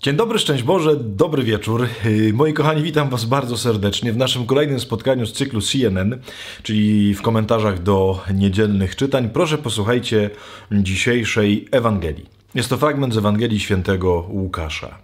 Dzień dobry, szczęść Boże, dobry wieczór. Moi kochani, witam Was bardzo serdecznie w naszym kolejnym spotkaniu z cyklu CNN, czyli w komentarzach do niedzielnych czytań. Proszę posłuchajcie dzisiejszej Ewangelii. Jest to fragment z Ewangelii świętego Łukasza.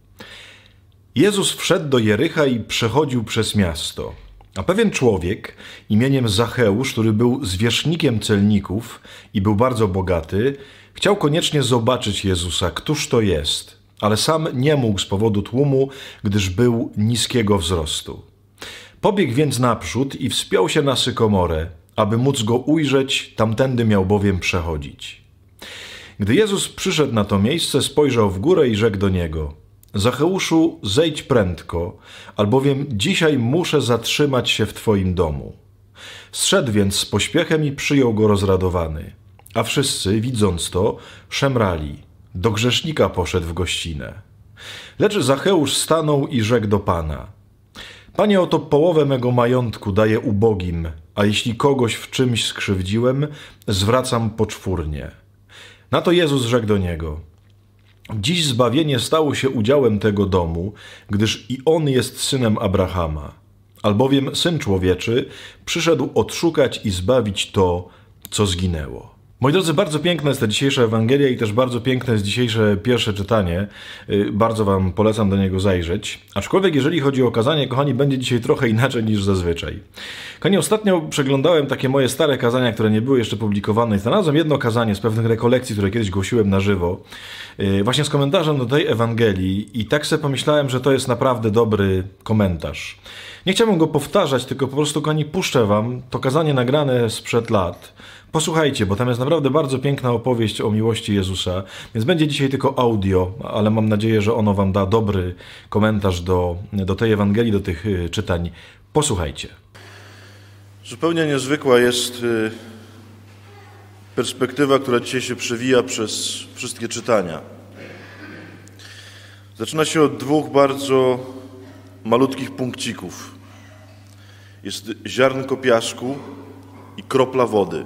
Jezus wszedł do Jericha i przechodził przez miasto. A pewien człowiek imieniem Zacheusz, który był zwierzchnikiem celników i był bardzo bogaty, chciał koniecznie zobaczyć Jezusa, któż to jest. Ale sam nie mógł z powodu tłumu, gdyż był niskiego wzrostu. Pobiegł więc naprzód i wspiął się na sykomorę, aby móc go ujrzeć, tamtędy miał bowiem przechodzić. Gdy Jezus przyszedł na to miejsce, spojrzał w górę i rzekł do niego: Zacheuszu, zejdź prędko, albowiem dzisiaj muszę zatrzymać się w twoim domu. Zszedł więc z pośpiechem i przyjął go rozradowany. A wszyscy, widząc to, szemrali. Do grzesznika poszedł w gościnę. Lecz Zacheusz stanął i rzekł do Pana: Panie, oto połowę mego majątku daję ubogim, a jeśli kogoś w czymś skrzywdziłem, zwracam poczwórnie. Na to Jezus rzekł do niego: Dziś zbawienie stało się udziałem tego domu, gdyż i on jest synem Abrahama. Albowiem Syn Człowieczy przyszedł odszukać i zbawić to, co zginęło. Moi drodzy, bardzo piękna jest ta dzisiejsza Ewangelia i też bardzo piękne jest dzisiejsze pierwsze czytanie. Bardzo Wam polecam do niego zajrzeć. Aczkolwiek jeżeli chodzi o kazanie, kochani, będzie dzisiaj trochę inaczej niż zazwyczaj. Kochani, ostatnio przeglądałem takie moje stare kazania, które nie były jeszcze publikowane i znalazłem jedno kazanie z pewnych rekolekcji, które kiedyś głosiłem na żywo, właśnie z komentarzem do tej Ewangelii i tak sobie pomyślałem, że to jest naprawdę dobry komentarz. Nie chciałbym go powtarzać, tylko po prostu, kochani, puszczę Wam to kazanie nagrane sprzed lat. Posłuchajcie, bo tam jest naprawdę bardzo piękna opowieść o miłości Jezusa, więc będzie dzisiaj tylko audio, ale mam nadzieję, że ono Wam da dobry komentarz do tej Ewangelii, do tych czytań. Posłuchajcie. Zupełnie niezwykła jest perspektywa, która dzisiaj się przewija przez wszystkie czytania. Zaczyna się od dwóch bardzo malutkich punkcików. Jest ziarnko piasku i kropla wody.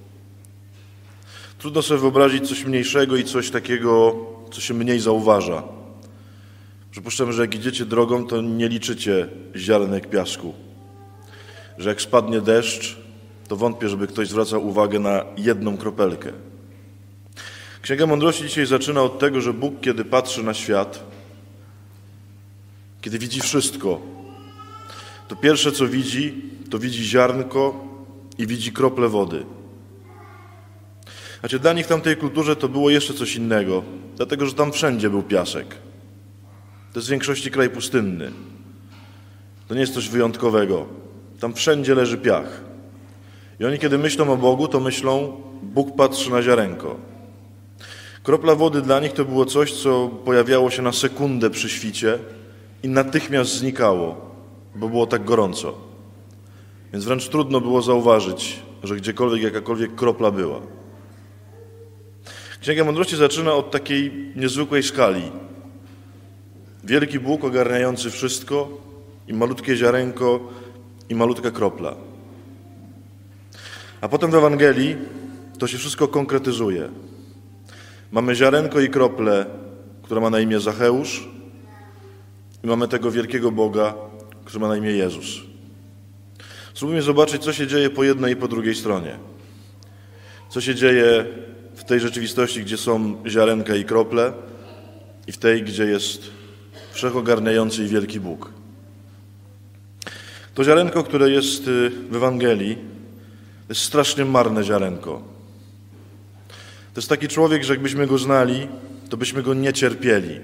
Trudno sobie wyobrazić coś mniejszego i coś takiego, co się mniej zauważa. Przypuszczam, że jak idziecie drogą, to nie liczycie ziarnek piasku. Że jak spadnie deszcz, to wątpię, żeby ktoś zwracał uwagę na jedną kropelkę. Księga Mądrości dzisiaj zaczyna od tego, że Bóg, kiedy patrzy na świat, kiedy widzi wszystko, to pierwsze, co widzi, to widzi ziarnko i widzi kroplę wody. Znaczy, dla nich w tamtej kulturze to było jeszcze coś innego, dlatego że tam wszędzie był piasek. To jest w większości kraj pustynny. To nie jest coś wyjątkowego. Tam wszędzie leży piach. I oni, kiedy myślą o Bogu, to myślą, Bóg patrzy na ziarenko. Kropla wody dla nich to było coś, co pojawiało się na sekundę przy świcie i natychmiast znikało, bo było tak gorąco. Więc wręcz trudno było zauważyć, że gdziekolwiek jakakolwiek kropla była. Księga Mądrości zaczyna od takiej niezwykłej skali. Wielki Bóg ogarniający wszystko i malutkie ziarenko i malutka kropla. A potem w Ewangelii to się wszystko konkretyzuje. Mamy ziarenko i kroplę, która ma na imię Zacheusz i mamy tego wielkiego Boga, który ma na imię Jezus. Spróbujmy zobaczyć, co się dzieje po jednej i po drugiej stronie. Co się dzieje w tej rzeczywistości, gdzie są ziarenka i krople i w tej, gdzie jest wszechogarniający i wielki Bóg. To ziarenko, które jest w Ewangelii, to jest strasznie marne ziarenko. To jest taki człowiek, że jakbyśmy go znali, to byśmy go nie cierpieli.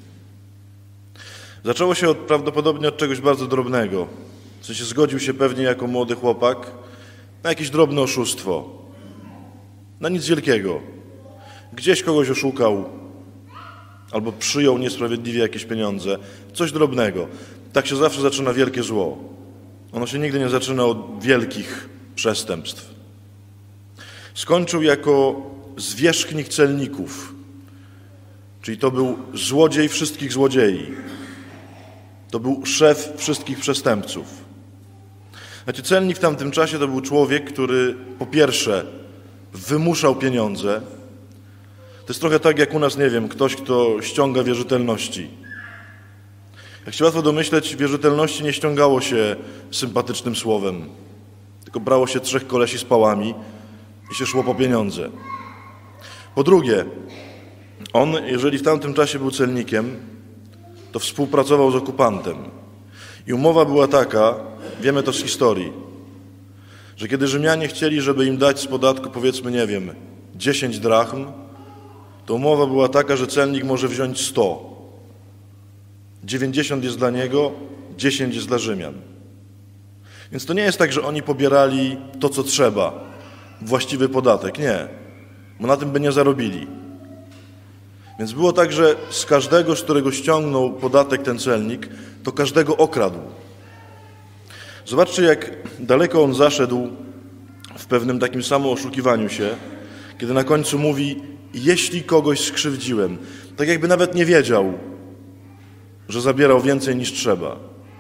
Zaczęło się prawdopodobnie od czegoś bardzo drobnego. W sensie zgodził się pewnie jako młody chłopak na jakieś drobne oszustwo. Na nic wielkiego. Gdzieś kogoś oszukał albo przyjął niesprawiedliwie jakieś pieniądze. Coś drobnego. Tak się zawsze zaczyna wielkie zło. Ono się nigdy nie zaczyna od wielkich przestępstw. Skończył jako zwierzchnik celników. Czyli to był złodziej wszystkich złodziei. To był szef wszystkich przestępców. Znaczy, celnik w tamtym czasie to był człowiek, który po pierwsze wymuszał pieniądze, To jest trochę tak jak u nas, nie wiem, ktoś, kto ściąga wierzytelności. Jak się łatwo domyśleć, wierzytelności nie ściągało się sympatycznym słowem, tylko brało się 3 kolesi z pałami i się szło po pieniądze. Po drugie, on, jeżeli w tamtym czasie był celnikiem, to współpracował z okupantem. I umowa była taka, wiemy to z historii, że kiedy Rzymianie chcieli, żeby im dać z podatku, powiedzmy, nie wiem, 10 drachm, to umowa była taka, że celnik może wziąć 100. 90 jest dla niego, 10 jest dla Rzymian. Więc to nie jest tak, że oni pobierali to, co trzeba, właściwy podatek. Nie, bo na tym by nie zarobili. Więc było tak, że z każdego, z którego ściągnął podatek ten celnik, to każdego okradł. Zobaczcie, jak daleko on zaszedł w pewnym takim samooszukiwaniu się, kiedy na końcu mówi: jeśli kogoś skrzywdziłem, tak jakby nawet nie wiedział, że zabierał więcej niż trzeba.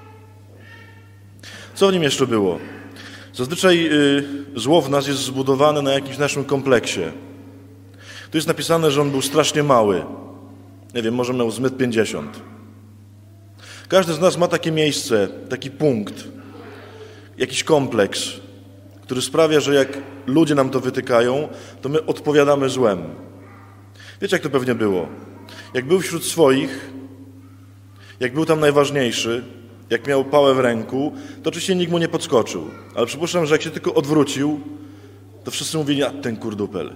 Co w nim jeszcze było? Zazwyczaj zło w nas jest zbudowane na jakimś naszym kompleksie. Tu jest napisane, że on był strasznie mały. Nie wiem, może miał z 1,50 m. Każdy z nas ma takie miejsce, taki punkt, jakiś kompleks, który sprawia, że jak ludzie nam to wytykają, to my odpowiadamy złem. Wiecie, jak to pewnie było? Jak był wśród swoich, jak był tam najważniejszy, jak miał pałę w ręku, to oczywiście nikt mu nie podskoczył. Ale przypuszczam, że jak się tylko odwrócił, to wszyscy mówili: a ten kurdupel.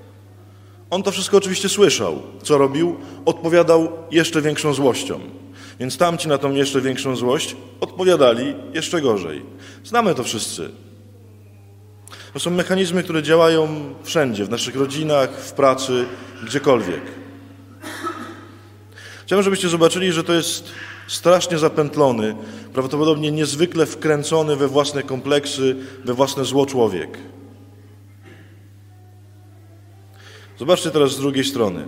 On to wszystko oczywiście słyszał. Co robił? Odpowiadał jeszcze większą złością. Więc tamci na tą jeszcze większą złość odpowiadali jeszcze gorzej. Znamy to wszyscy. To są mechanizmy, które działają wszędzie, w naszych rodzinach, w pracy, gdziekolwiek. Chciałbym, żebyście zobaczyli, że to jest strasznie zapętlony, prawdopodobnie niezwykle wkręcony we własne kompleksy, we własne zło człowiek. Zobaczcie teraz z drugiej strony.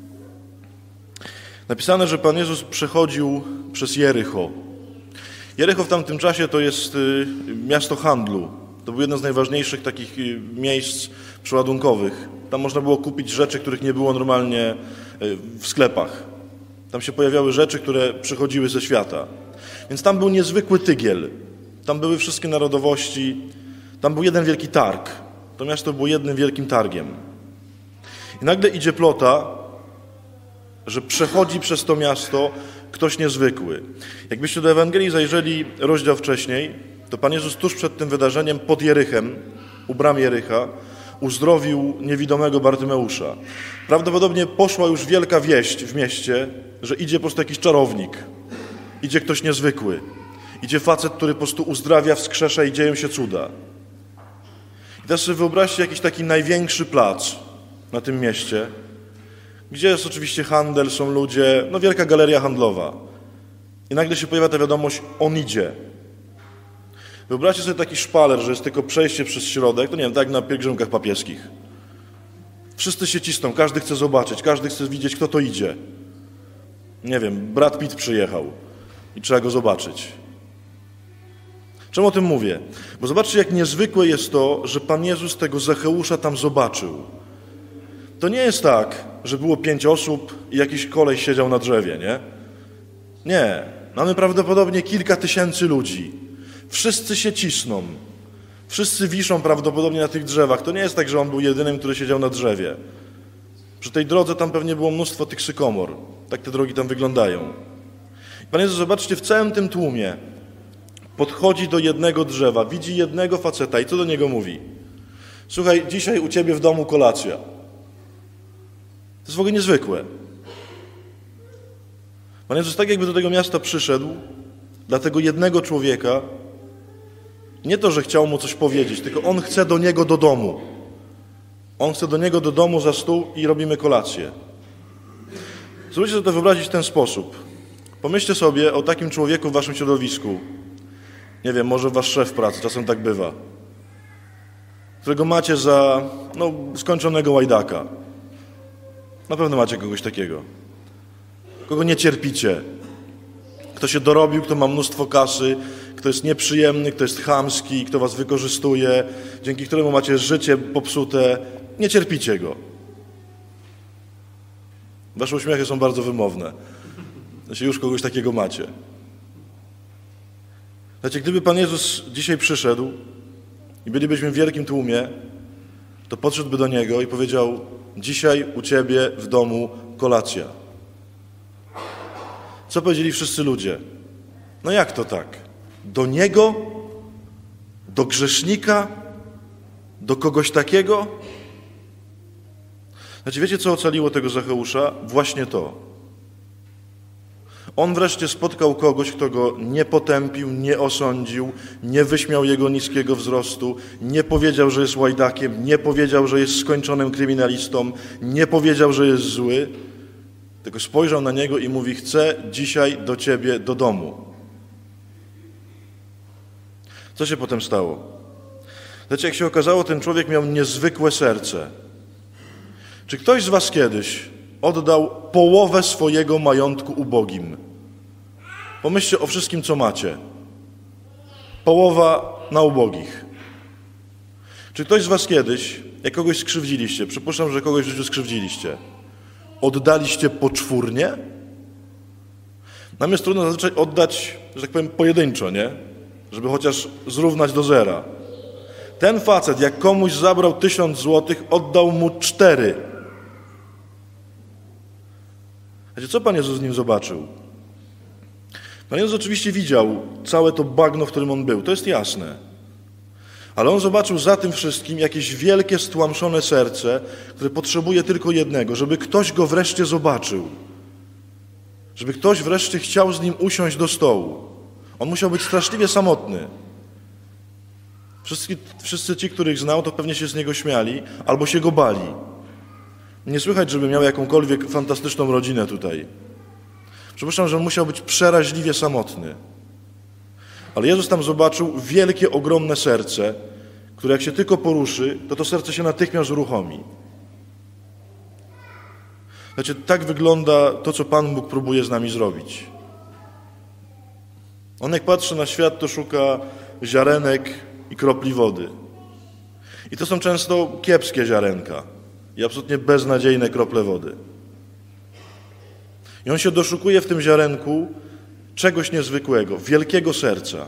Napisane, że Pan Jezus przechodził przez Jericho. Jericho w tamtym czasie to jest miasto handlu. To był jedno z najważniejszych takich miejsc przeładunkowych. Tam można było kupić rzeczy, których nie było normalnie w sklepach. Tam się pojawiały rzeczy, które przychodziły ze świata. Więc tam był niezwykły tygiel. Tam były wszystkie narodowości. Tam był jeden wielki targ. To miasto było jednym wielkim targiem. I nagle idzie plota, że przechodzi przez to miasto ktoś niezwykły. Jakbyście do Ewangelii zajrzeli rozdział wcześniej, to Pan Jezus tuż przed tym wydarzeniem pod Jerychem, u bram Jericha, uzdrowił niewidomego Bartymeusza. Prawdopodobnie poszła już wielka wieść w mieście, że idzie po prostu jakiś czarownik. Idzie ktoś niezwykły. Idzie facet, który po prostu uzdrawia, wskrzesza i dzieją się cuda. I teraz sobie wyobraźcie jakiś taki największy plac na tym mieście, gdzie jest oczywiście handel, są ludzie, no wielka galeria handlowa. I nagle się pojawia ta wiadomość: on idzie. Wyobraźcie sobie taki szpaler, że jest tylko przejście przez środek, to nie wiem, tak jak na pielgrzymkach papieskich. Wszyscy się cisną, każdy chce zobaczyć, każdy chce widzieć, kto to idzie. Nie wiem, Brad Pitt przyjechał i trzeba go zobaczyć. Czemu o tym mówię? Bo zobaczcie, jak niezwykłe jest to, że Pan Jezus tego Zacheusza tam zobaczył. To nie jest tak, że było 5 osób i jakiś koleś siedział na drzewie, nie? Nie. Mamy prawdopodobnie kilka tysięcy ludzi. Wszyscy się cisną. Wszyscy wiszą prawdopodobnie na tych drzewach. To nie jest tak, że on był jedynym, który siedział na drzewie. Przy tej drodze tam pewnie było mnóstwo tych sykomor. Tak te drogi tam wyglądają. Pan Jezus, zobaczcie, w całym tym tłumie podchodzi do jednego drzewa, widzi jednego faceta i co do niego mówi? Słuchaj, dzisiaj u ciebie w domu kolacja. To jest w ogóle niezwykłe. Pan Jezus tak jakby do tego miasta przyszedł dla tego jednego człowieka. Nie to, że chciał mu coś powiedzieć, tylko on chce do niego do domu. On chce do niego do domu za stół i robimy kolację. Spróbujcie sobie to wyobrazić w ten sposób. Pomyślcie sobie o takim człowieku w waszym środowisku. Nie wiem, może wasz szef pracy, czasem tak bywa. Którego macie za skończonego łajdaka. Na pewno macie kogoś takiego. Kogo nie cierpicie. Kto się dorobił, kto ma mnóstwo kasy, kto jest nieprzyjemny, kto jest chamski, kto was wykorzystuje, dzięki któremu macie życie popsute. Nie cierpicie go. Wasze uśmiechy są bardzo wymowne. Znaczy już kogoś takiego macie. Znaczy, gdyby Pan Jezus dzisiaj przyszedł i bylibyśmy w wielkim tłumie, to podszedłby do Niego i powiedział: dzisiaj u Ciebie w domu kolacja. Co powiedzieli wszyscy ludzie? No jak to tak? Do Niego? Do grzesznika? Do kogoś takiego? Znaczy, wiecie, co ocaliło tego Zacheusza? Właśnie to. On wreszcie spotkał kogoś, kto go nie potępił, nie osądził, nie wyśmiał jego niskiego wzrostu, nie powiedział, że jest łajdakiem, nie powiedział, że jest skończonym kryminalistą, nie powiedział, że jest zły, tylko spojrzał na niego i mówi: chcę dzisiaj do ciebie do domu. Co się potem stało? Znaczy, jak się okazało, ten człowiek miał niezwykłe serce. Czy ktoś z was kiedyś oddał połowę swojego majątku ubogim? Pomyślcie o wszystkim, co macie. Połowa na ubogich. Czy ktoś z was kiedyś, jak kogoś skrzywdziliście, przypuszczam, że kogoś w życiu skrzywdziliście, oddaliście poczwórnie? Nam jest trudno zazwyczaj oddać, że tak powiem, pojedynczo, nie? Żeby chociaż zrównać do zera. Ten facet, jak komuś zabrał 1000 złotych, oddał mu 4. Wiecie, co Pan Jezus z nim zobaczył? Pan Jezus oczywiście widział całe to bagno, w którym on był, to jest jasne. Ale on zobaczył za tym wszystkim jakieś wielkie, stłamszone serce, które potrzebuje tylko jednego, żeby ktoś go wreszcie zobaczył. Żeby ktoś wreszcie chciał z nim usiąść do stołu. On musiał być straszliwie samotny. Wszyscy ci, których znał, to pewnie się z niego śmiali albo się go bali. Nie słychać, żeby miał jakąkolwiek fantastyczną rodzinę tutaj. Przypuszczam, że on musiał być przeraźliwie samotny. Ale Jezus tam zobaczył wielkie, ogromne serce, które jak się tylko poruszy, to serce się natychmiast uruchomi. Znaczy, tak wygląda to, co Pan Bóg próbuje z nami zrobić. On jak patrzy na świat, to szuka ziarenek i kropli wody. I to są często kiepskie ziarenka i absolutnie beznadziejne krople wody. I on się doszukuje w tym ziarenku czegoś niezwykłego, wielkiego serca.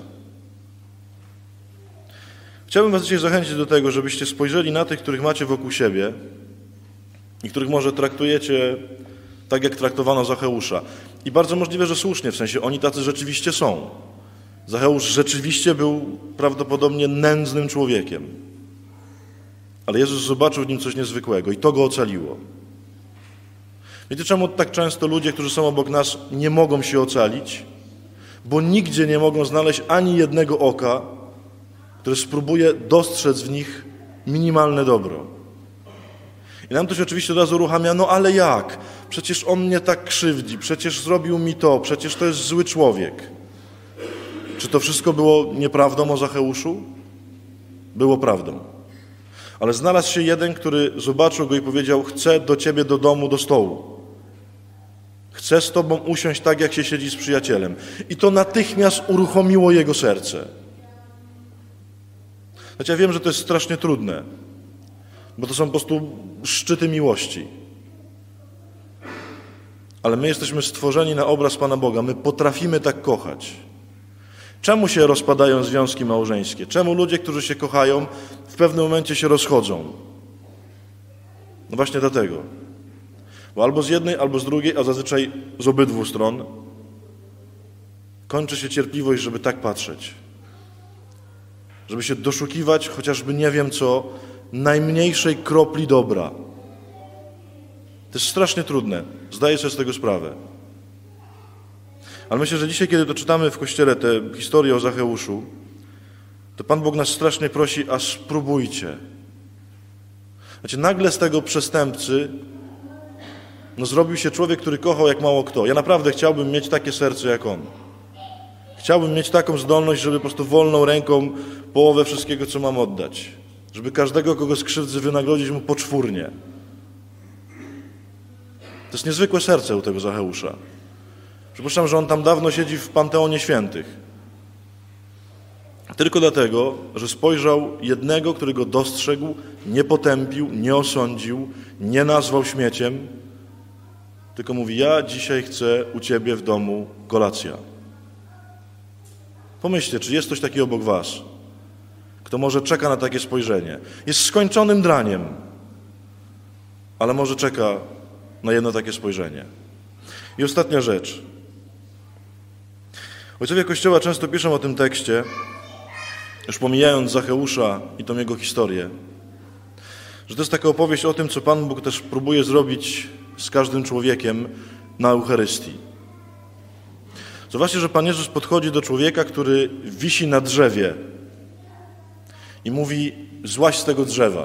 Chciałbym was dzisiaj zachęcić do tego, żebyście spojrzeli na tych, których macie wokół siebie i których może traktujecie tak, jak traktowano Zacheusza. I bardzo możliwe, że słusznie, w sensie oni tacy rzeczywiście są. Zacheusz rzeczywiście był prawdopodobnie nędznym człowiekiem. Ale Jezus zobaczył w nim coś niezwykłego i to go ocaliło. Wiecie, czemu tak często ludzie, którzy są obok nas, nie mogą się ocalić? Bo nigdzie nie mogą znaleźć ani jednego oka, które spróbuje dostrzec w nich minimalne dobro. I nam to się oczywiście od razu uruchamia: no ale jak? Przecież on mnie tak krzywdzi, przecież zrobił mi to, przecież to jest zły człowiek. Czy to wszystko było nieprawdą o Zacheuszu? Było prawdą. Ale znalazł się jeden, który zobaczył go i powiedział: chcę do ciebie do domu, do stołu. Chcę z tobą usiąść tak, jak się siedzi z przyjacielem. I to natychmiast uruchomiło jego serce. Znaczy, ja wiem, że to jest strasznie trudne, bo to są po prostu szczyty miłości. Ale my jesteśmy stworzeni na obraz Pana Boga. My potrafimy tak kochać. Czemu się rozpadają związki małżeńskie? Czemu ludzie, którzy się kochają, w pewnym momencie się rozchodzą? No właśnie dlatego. Bo albo z jednej, albo z drugiej, a zazwyczaj z obydwu stron kończy się cierpliwość, żeby tak patrzeć. Żeby się doszukiwać chociażby nie wiem co, najmniejszej kropli dobra. To jest strasznie trudne. Zdaję sobie z tego sprawę. Ale myślę, że dzisiaj, kiedy to czytamy w Kościele tę historię o Zacheuszu, to Pan Bóg nas strasznie prosi: a spróbujcie. Znaczy, nagle z tego przestępcy zrobił się człowiek, który kochał jak mało kto. Ja naprawdę chciałbym mieć takie serce jak on. Chciałbym mieć taką zdolność, żeby po prostu wolną ręką połowę wszystkiego, co mam, oddać. Żeby każdego, kogo skrzywdzę, wynagrodzić mu poczwórnie. To jest niezwykłe serce u tego Zacheusza. Przypuszczam, że on tam dawno siedzi w Panteonie Świętych. Tylko dlatego, że spojrzał jednego, który go dostrzegł, nie potępił, nie osądził, nie nazwał śmieciem tylko mówi: ja dzisiaj chcę u Ciebie w domu kolacja. Pomyślcie, czy jest ktoś taki obok was, kto może czeka na takie spojrzenie. Jest skończonym draniem, ale może czeka na jedno takie spojrzenie. I ostatnia rzecz. Ojcowie Kościoła często piszą o tym tekście, już pomijając Zacheusza i tą jego historię, że to jest taka opowieść o tym, co Pan Bóg też próbuje zrobić z każdym człowiekiem na Eucharystii. Zobaczcie, że Pan Jezus podchodzi do człowieka, który wisi na drzewie i mówi: złaź z tego drzewa.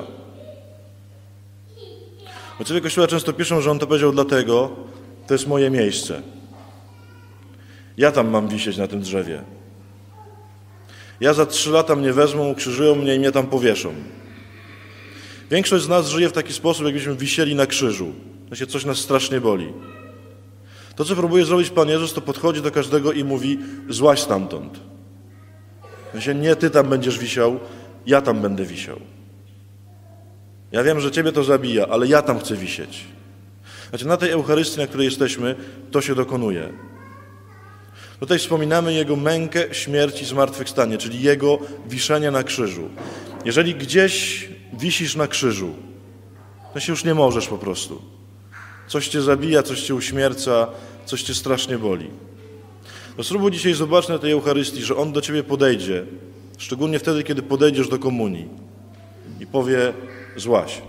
Ojcowie Kościoła często piszą, że On to powiedział dlatego: to jest moje miejsce. Ja tam mam wisieć na tym drzewie. Ja za 3 lata mnie wezmą, ukrzyżują mnie i mnie tam powieszą. Większość z nas żyje w taki sposób, jakbyśmy wisieli na krzyżu. Coś nas strasznie boli. To, co próbuje zrobić Pan Jezus, to podchodzi do każdego i mówi: złaź stamtąd. Nie ty tam będziesz wisiał, ja tam będę wisiał. Ja wiem, że ciebie to zabija, ale ja tam chcę wisieć. Na tej Eucharystii, na której jesteśmy, to się dokonuje. Tutaj wspominamy Jego mękę, śmierć i zmartwychwstanie, czyli Jego wiszenie na krzyżu. Jeżeli gdzieś wisisz na krzyżu, to się już nie możesz po prostu. Coś cię zabija, coś cię uśmierca, coś cię strasznie boli. To spróbuj dzisiaj zobaczyć na tej Eucharystii, że On do ciebie podejdzie, szczególnie wtedy, kiedy podejdziesz do komunii i powie: złaź.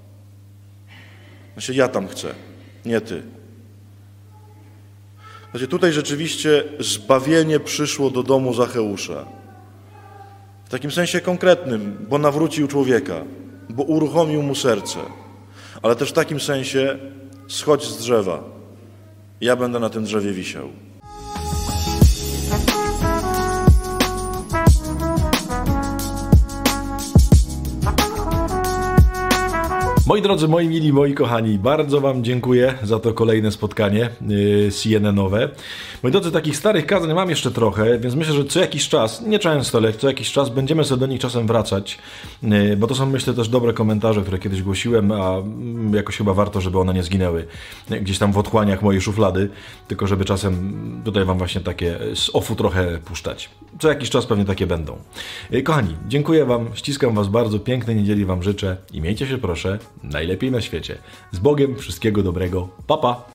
Ja tam chcę, nie ty. Tutaj rzeczywiście zbawienie przyszło do domu Zacheusza. W takim sensie konkretnym, bo nawrócił człowieka, bo uruchomił mu serce. Ale też w takim sensie: schodź z drzewa. Ja będę na tym drzewie wisiał. Moi drodzy, moi mili, moi kochani, bardzo Wam dziękuję za to kolejne spotkanie CNN-owe. Moi drodzy, takich starych kazań mam jeszcze trochę, więc myślę, że co jakiś czas, nie często, ale co jakiś czas będziemy sobie do nich czasem wracać, bo to są, myślę, też dobre komentarze, które kiedyś głosiłem, a jakoś chyba warto, żeby one nie zginęły gdzieś tam w otchłaniach mojej szuflady, tylko żeby czasem tutaj Wam właśnie takie z ofu trochę puszczać. Co jakiś czas pewnie takie będą. Kochani, dziękuję Wam, ściskam Was bardzo, pięknej niedzieli Wam życzę i miejcie się proszę najlepiej na świecie. Z Bogiem, wszystkiego dobrego, pa pa!